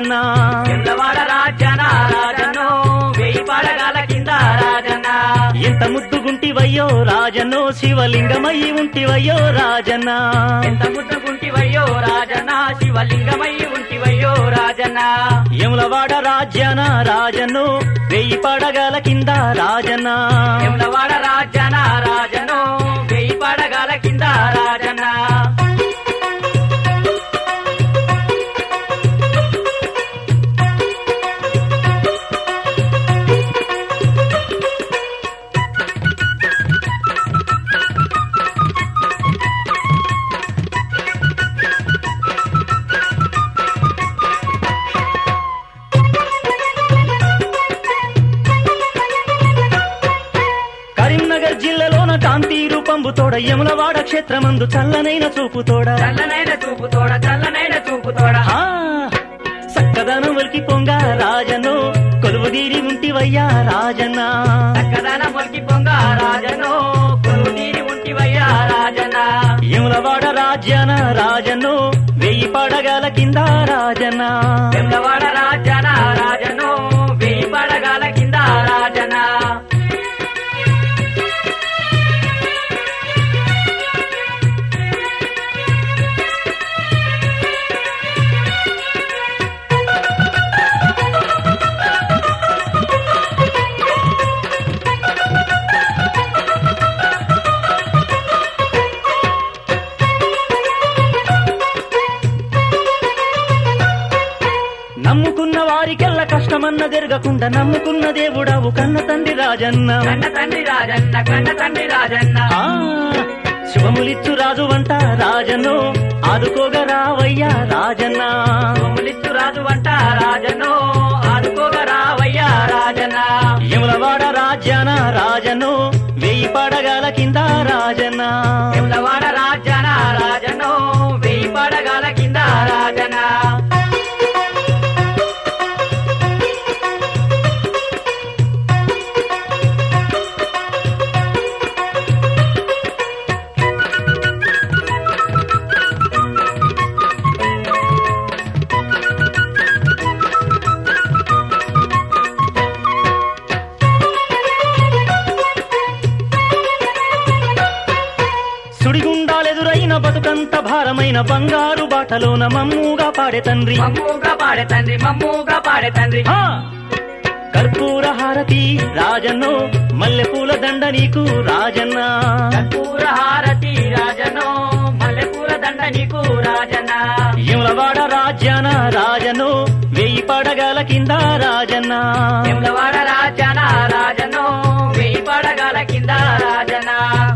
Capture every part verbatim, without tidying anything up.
రాజన్న ఎల్లవాడ రాజన్న రాజన్నో వెయ్యి పడగల కింద రాజన్న ఎంత ముద్దుగుంటివయ్యో రాజన్నో శివలింగమై ఉంటివయ్యో రాజన్న ఎంత ముద్దుగుంటివయ్యో రాజన్న శివలింగమై ఉంటివయ్యో రాజన్న యములవాడ రాజ్యాన రాజన్నో వెయ్యి పడగల కింద రాజన్న ఎల్లవాడ రాజన్న రాజన్నో వెయ్యి పడగల కింద రాజన్న కరీంనగర్ జిల్లాలోన కాంతి రూపంబు తోడ యములవాడ క్షేత్రమందు చల్లనైన చూపు తోడ చల్లనైన చూపు తోడ చల్లనైన చూపు తోడ ఆ, సక్కదనం వలికి పొంగ రాజను కొలువుదీరి ఉంటివయ్యా రాజన్న చక్కదన మొలికి పొంగ రాజనో కొలువుదీరి ఉంటివయ్యా రాజన్న యములవాడ రాజ్యాన రాజను వెయ్యి పడగల కింద రాజన్న ఎల్లవాడ రాజన్న రాజనో వెయ్యి పడగల కింద రాజన్న నమ్ముకున్న వారికెల్ల కష్టమన్న జరగకుండా నమ్ముకున్న దేవుడవు కన్న తండ్రి రాజన్న కన్న తండ్రి రాజన్న కన్న తండ్రి రాజన్న ఆ, శుభములిచ్చు రాజు వంట రాజను ఆదుకోగా రావయ్యా రాజన్న సోములిచ్చు రాజు వంట రాజనో ఆదుకోగా రావయ్యా రాజన్న యములవాడ రాజ్యాన రాజను వెయ్యి పడగల కింద రాజన్న ఎల్లవాడ రాజన్న రాజనో వెయ్యి పడగల కింద రాజన్న సుడిగుండాలెదురైన బతుకంత భారమైన బంగారు బాటలోన మమ్ముగా పాడే తండ్రి మమ్ముగా పాడే తండ్రి మమ్ముగా పాడే తండ్రి ఆ, కర్పూర హారతి రాజన్నో మల్లెపూల దండ నీకు రాజన్న కర్పూర హారతి రాజనో మల్లెపూల దండ నీకు రాజన్న యములవాడ రాజ్యాన రాజను వెయ్యి పడగల కింద రాజన్న ఎల్లవాడ రాజన్న రాజనో వెయ్యి పడగల కింద రాజన్న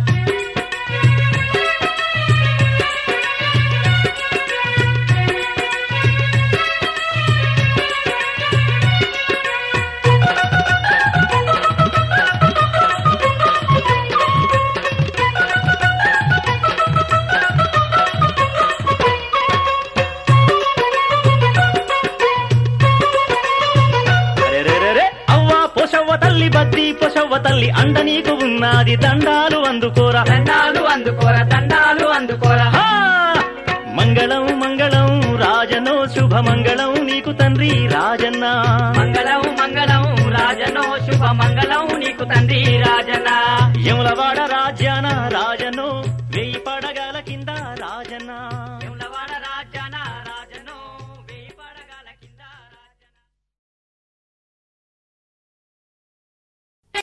రెరెరెరె, అవ్వా పొసవ్వ తల్లి బద్ది పొసవ్వ తల్లి అండ నీకు ఉన్నది దండాలు అందుకోరా దండాలు అందుకోర దండాలు అందుకోర ఆ, మంగళం మంగళం రాజనో శుభ మంగళం నీకు తండ్రి రాజన్న మంగళం మంగళం రాజనో శుభ మంగళం నీకు తండ్రి రాజన్న యములవాడ రాజ్యాన రాజన్న